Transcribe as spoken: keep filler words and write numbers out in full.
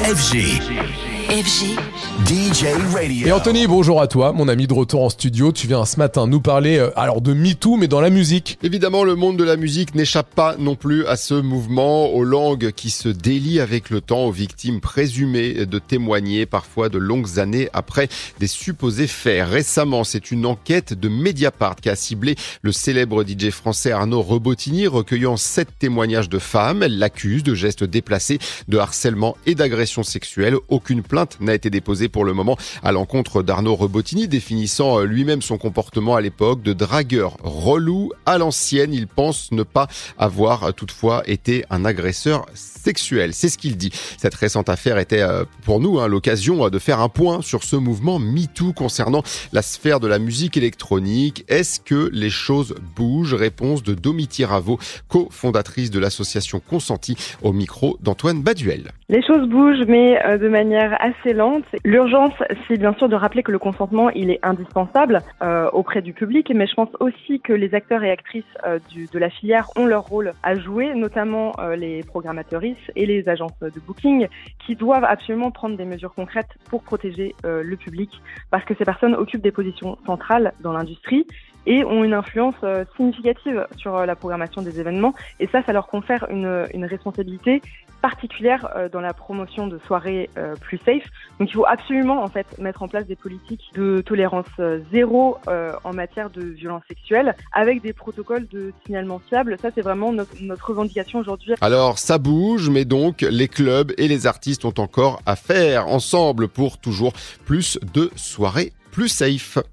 F G. F G. D J Radio. Et Anthony, bonjour à toi, mon ami de retour en studio. Tu viens ce matin nous parler euh, alors de MeToo, mais dans la musique. Évidemment, le monde de la musique n'échappe pas non plus à ce mouvement, aux langues qui se délient avec le temps, aux victimes présumées de témoigner parfois de longues années après des supposés faits. Récemment, c'est une enquête de Mediapart qui a ciblé le célèbre D J français Arnaud Rebottini, recueillant sept témoignages de femmes. Elle l'accuse de gestes déplacés, de harcèlement et d'agression sexuelle. Aucune plainte n'a été déposée pour le moment à l'encontre d'Arnaud Rebottini, définissant lui-même son comportement à l'époque de dragueur relou à l'ancienne. Il pense ne pas avoir toutefois été un agresseur sexuel. C'est ce qu'il dit. Cette récente affaire était pour nous hein, l'occasion de faire un point sur ce mouvement MeToo concernant la sphère de la musique électronique. Est-ce que les choses bougent? Réponse de Domiti Ravo, cofondatrice de l'association Consenti, au micro d'Antoine Baduel. Les choses bougent, mais euh, de manière assez lente. L'urgence, c'est bien sûr de rappeler que le consentement, il est indispensable euh, auprès du public, mais je pense aussi que les acteurs et actrices euh, du, de la filière ont leur rôle à jouer, notamment euh, les programmatrices et les agences de booking, qui doivent absolument prendre des mesures concrètes pour protéger euh, le public, parce que ces personnes occupent des positions centrales dans l'industrie et ont une influence euh, significative sur euh, la programmation des événements. Et ça, ça leur confère une, une responsabilité particulière euh, dans la promotion de soirées euh, plus safe. Donc il faut absolument en fait mettre en place des politiques de tolérance euh, zéro euh, en matière de violence sexuelle, avec des protocoles de signalement fiables. Ça, c'est vraiment notre, notre revendication aujourd'hui. Alors ça bouge, mais donc les clubs et les artistes ont encore à faire ensemble pour toujours plus de soirées plus safe.